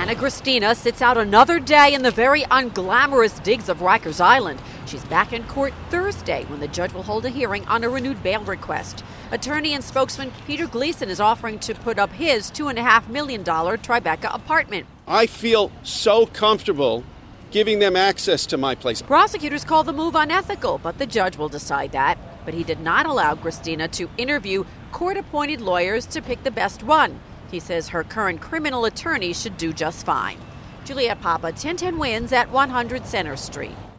Anna Christina sits out another day in the very unglamorous digs of Rikers Island. She's back in court Thursday when the judge will hold a hearing on a renewed bail request. Attorney and spokesman Peter Gleason is offering to put up his $2.5 million Tribeca apartment. I feel so comfortable giving them access to my place. Prosecutors call the move unethical, but the judge will decide that. But he did not allow Christina to interview court-appointed lawyers to pick the best one. He says her current criminal attorney should do just fine. Juliette Papa, 1010 Wins at 100 Center Street.